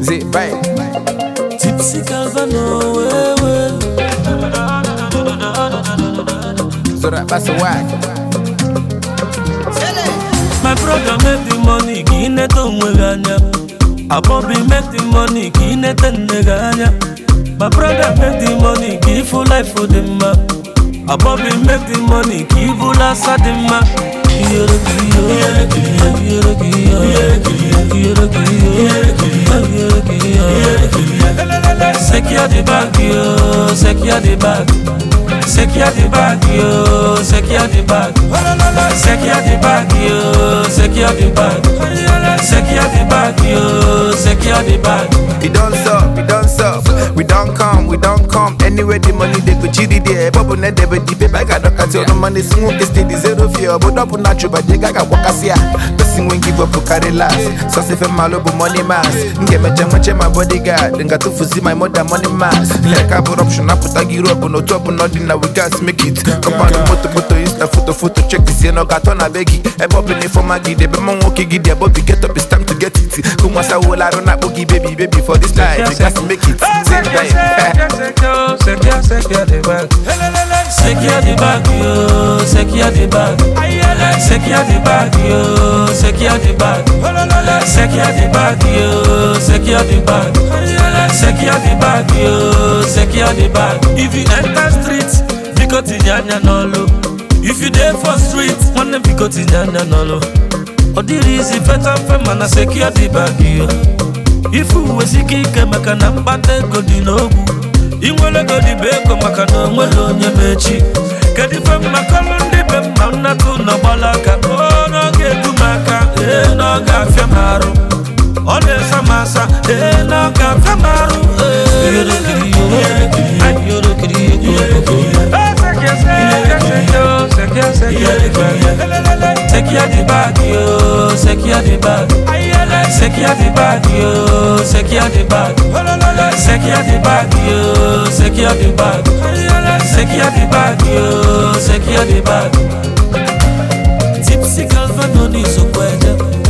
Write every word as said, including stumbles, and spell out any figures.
Zip right. Tipsy Calvano, way, way. So that that's a whack. My brother make the money, kine to mweganya. A Bobby make the money, kine te neganya. My brother make the money, give full life for them ma. A Bobby make the money, give full life for them ma. Yere kiyo, yere kiyo, yere kiyo, yere kiyo, yere kiyo, yere kiyo. Secure the bag yo, secure the bag. Secure the bag yo, secure the bag. Secure the bag yo, secure the bag. Secure the bag yo, secure the bag. We don't sup, we don't sup, we don't come, we don't come. Anyway the money they go chidi there. Bubble net they be deep back at the cat. No money smoke is steady zero fear. But up na chuba they gaga wakasia. Person when give up to carry last. So say for malobo money mass. Nge me jam much my bodyguard. Then got to fusi my mother money mass. Like a corruption I put a giro up no top nothing now we got make it. Come on the photo photo insta photo photo check this. You know got on a beggy. I pop in for my gid. They be mon walkie gid. They Bobby get up. It's time to get it. Come on, say well I don't boogie baby baby for this life. We got to make it. Secure, secure, secure the bag. Secure the bag yo, secure the bag. Secure the bag yo, secure the bag. Secure the bag yo, secure the bag. Secure the bag yo, secure the bag. If you enter streets, because nyanya nolo. If you there for streets, one them because nyanya nolo. Odiri is better for man a secure the bag yo. If you was seeking maka na mbate go di nogu. Inwele go di beko maka na nwele onye mechi. Kedi fe makolo ndi be mma tu na balaka. Oh no ge du maka, eh no ga fia maru. Ole samasa, eh no ga fia maru. Yoro kiri yo, yoro kiri yo. Secure the bag yo, secure the bag. Secure the bag yo, secure the bag. Secure the bag yo, secure the bag. Secure the bag yo, secure the bag. Tipsy Calvano ni so kweja.